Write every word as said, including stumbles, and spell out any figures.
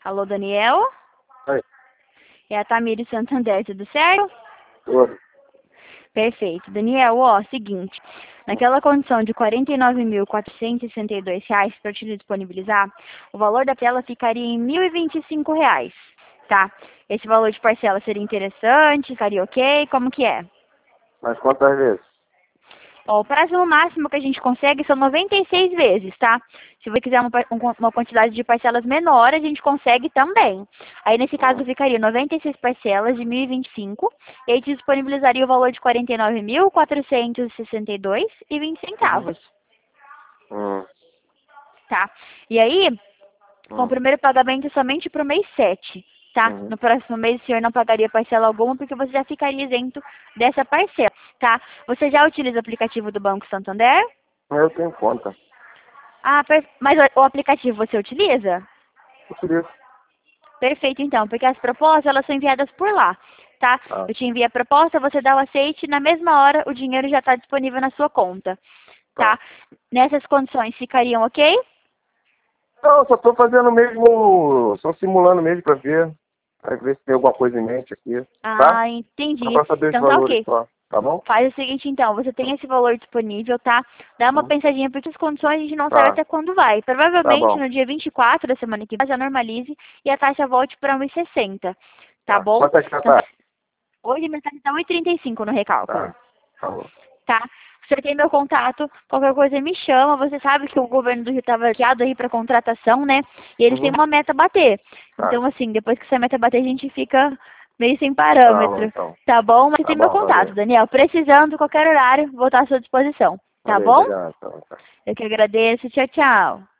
Alô, Daniel? Oi. É a Tamires Santander, tudo certo? Tudo. Perfeito. Daniel, ó, seguinte. Naquela condição de quarenta e nove mil, quatrocentos e sessenta e dois reais para te disponibilizar, o valor da tela ficaria em mil e vinte e cinco reais, tá? Esse valor de parcela seria interessante? Ficaria ok? Como que é? Mas quantas vezes? Ó, o prazo máximo que a gente consegue são noventa e seis vezes, tá? Se você quiser uma, par- um- uma quantidade de parcelas menor, a gente consegue também. Aí, nesse caso, Hum. ficaria noventa e seis parcelas de mil e vinte e cinco, e aí te disponibilizaria o valor de quarenta e nove mil, quatrocentos e sessenta e dois e vinte centavos, Hum. tá? E aí, com o Hum. primeiro pagamento somente para o mês sete, tá? Uhum. No próximo mês o senhor não pagaria parcela alguma porque você já ficaria isento dessa parcela, tá? Você já utiliza o aplicativo do Banco Santander? Eu tenho conta. Ah, per- mas o, o aplicativo você utiliza? Utilizo. Perfeito, então, porque as propostas elas são enviadas por lá, tá? Ah. Eu te envio a proposta, você dá o aceite e na mesma hora o dinheiro já está disponível na sua conta, Tá. tá? Nessas condições ficariam ok? Não, só tô fazendo mesmo, só simulando mesmo pra ver. Pra ver se tem alguma coisa em mente aqui. Tá? Ah, Só entendi. pra saber os Então tá valores ok. só. Tá bom? Faz o seguinte então, você tem esse valor disponível, tá? Dá uma Hum. pensadinha, porque as condições a gente não sabe Tá. até quando vai. Tá Provavelmente bom. no dia vinte e quatro da semana que vem já normalize e a taxa volte para um e sessenta, tá Tá. bom? Quanto é que já Então, tá? hoje a metade está um e trinta e cinco no recálculo, Tá. Falou. tá? Você tem meu contato, qualquer coisa me chama. Você sabe que o governo do Rio estava bloqueado aí para contratação, né? E eles têm Uhum. uma meta a bater. Tá. Então, assim, depois que essa meta bater, a gente fica meio sem Tá bom, parâmetro, então. tá bom? Mas você Tá tem meu bom, contato, valeu. Daniel. Precisando, qualquer horário, vou estar à sua disposição, tá Valeu, bom? obrigado. Então, tá. Eu que agradeço. Tchau, tchau.